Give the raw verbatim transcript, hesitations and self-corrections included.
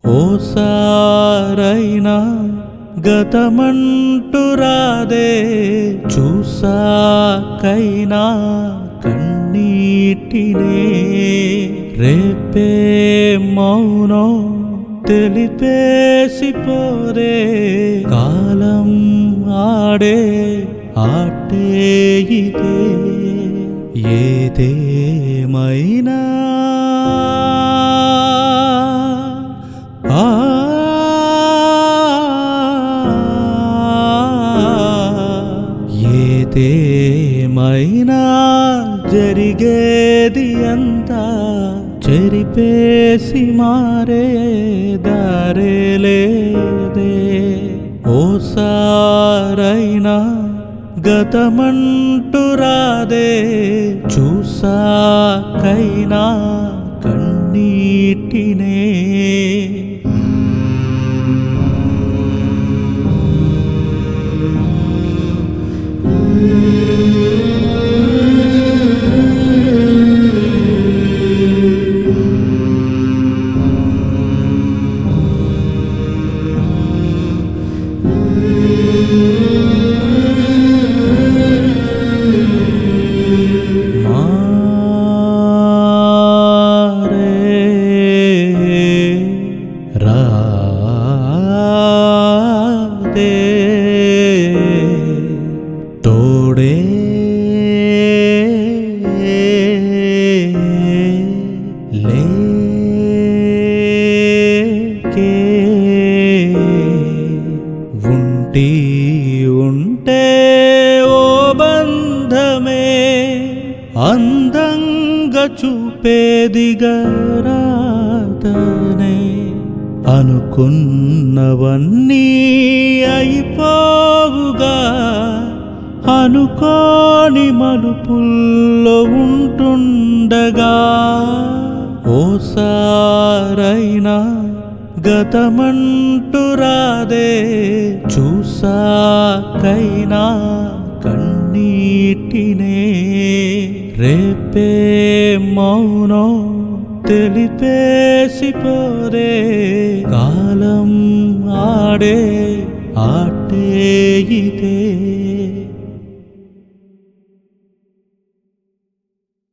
ఓసారైనా గతమంటూ రాదే, చూసాకైనా కన్నీటినే. రేపే మౌనం తెలిపేసిపోరే, కాలం ఆడే ఆటే ఇదే. ఏదేమైనా ఆ ఏదేమైనా జరిగేది అంతా చెరిపేసి మారే దారే లేదే. ఓసారైనా గతమంటూ రాదే, చూసాకైనా కన్నీటినే. తోడే లేకే ఉంటి ఉంటే ఓ బంధమే అందంగా చూపేదిగా రాతనే. అనుకున్నవన్నీ అయిపోవుగా, అనుకోని మలుపుల్లో ఉంటుండగా. ఓసారైనా గతమంటూ రాదే, చూసాకైనా కన్నీటినే. రేపే మౌనం తెలిపేసిపోరే, కాలం ఆడే ఆటే ఇదే.